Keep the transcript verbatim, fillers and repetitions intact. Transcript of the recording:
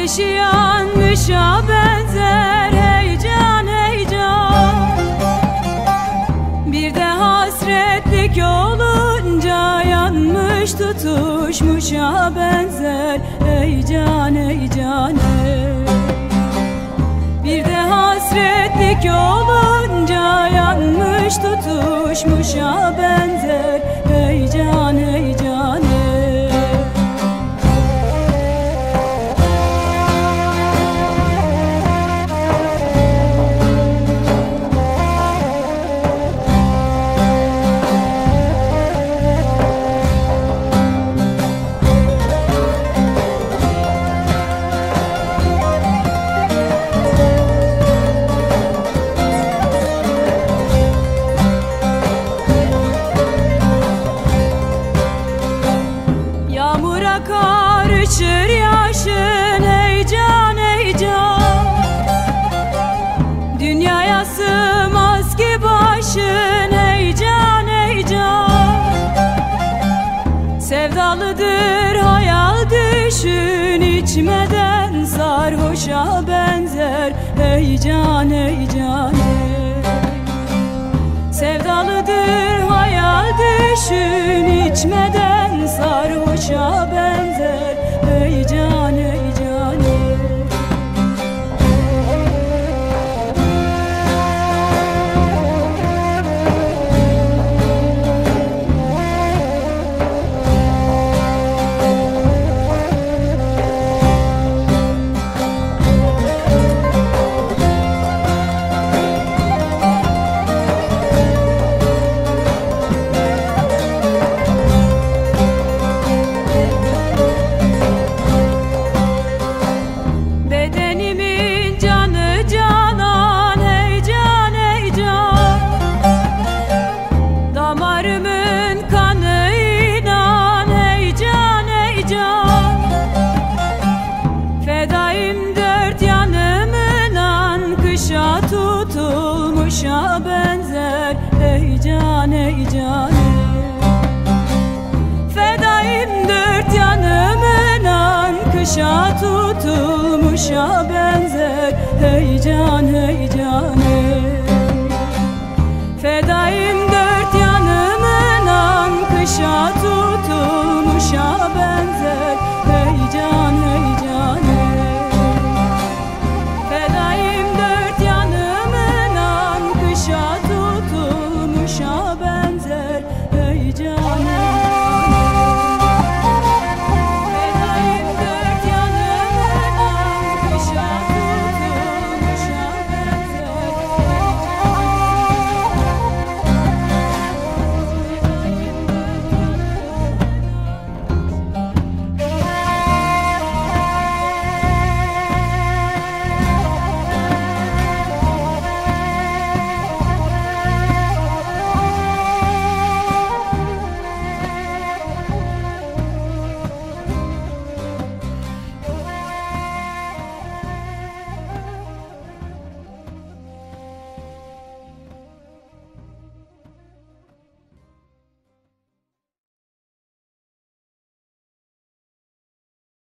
Ateşi yanmışa benzer heyecan heyecan. Bir de hasretlik olunca yanmış tutuşmuşa benzer heyecan heyecan. Bir de hasretlik olunca yanmış tutuşmuşa benzer heyecan heyecan. Yağmura karışır yaşın heyecan heyecan. Dünyaya sığmaz ki başın heyecan heyecan. Sevdalıdır hayal düşün içmeden sarhoşa benzer heyecan heyecan. Sevdalıdır hayal düşün içmeden sarhoşa benzer heyecan heyecan. Damarımın kanı inan heyecan heyecan. Fedayım dört yanımla kışa tutulmuşa benzer heyecan heyecan. Fedayım dört yanımla kışa tutulmuşa benzer heyecan heyecan.